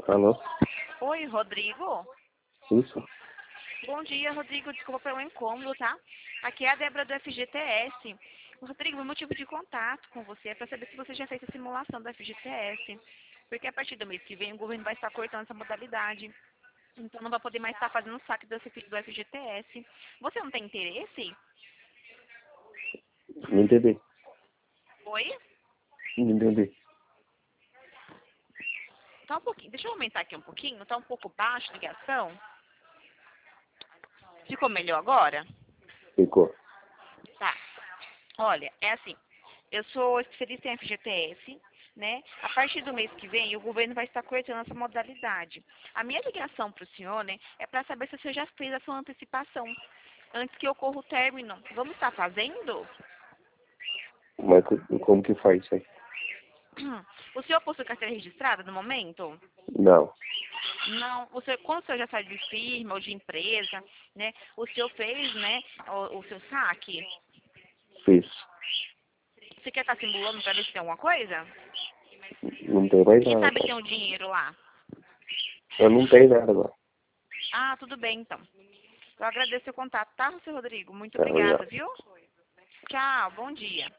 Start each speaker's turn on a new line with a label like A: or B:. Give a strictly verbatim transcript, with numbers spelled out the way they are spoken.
A: Alô?
B: Oi, Rodrigo.
A: Isso?
B: Bom dia, Rodrigo. Desculpa pelo incômodo, tá? Aqui é a Débora do F G T S. Rodrigo, meu motivo de contato com você é para saber se você já fez a simulação do F G T S. Porque a partir do mês que vem o governo vai estar cortando essa modalidade. Então não vai poder mais estar fazendo o saque do F G T S. Você não tem interesse?
A: Não entendi.
B: Oi?
A: Não entendi.
B: Tá um pouquinho. Deixa eu aumentar aqui um pouquinho. Tá um pouco baixo a ligação. Ficou melhor agora?
A: Ficou.
B: Tá. Olha, é assim, eu sou especialista em F G T S, né? A partir do mês que vem, o governo vai estar cortando essa modalidade. A minha ligação para o senhor, né, é para saber se o senhor já fez a sua antecipação, antes que ocorra o término. Vamos estar fazendo?
A: Mas co- como que faz isso aí?
B: O senhor possui carteira registrada no momento?
A: Não.
B: Não. O senhor, quando o senhor já saiu de firma ou de empresa, né, o senhor fez, né, o, o seu saque?
A: Fiz.
B: Você quer estar simulando para ver se tem alguma coisa?
A: Não tem mais
B: Quem
A: nada
B: sabe
A: agora.
B: tem um dinheiro lá?
A: Eu não tenho nada agora.
B: Ah, tudo bem, então. Eu agradeço o contato, tá, seu Rodrigo? Muito
A: Tá, obrigado.
B: obrigada, viu? Tchau, bom dia.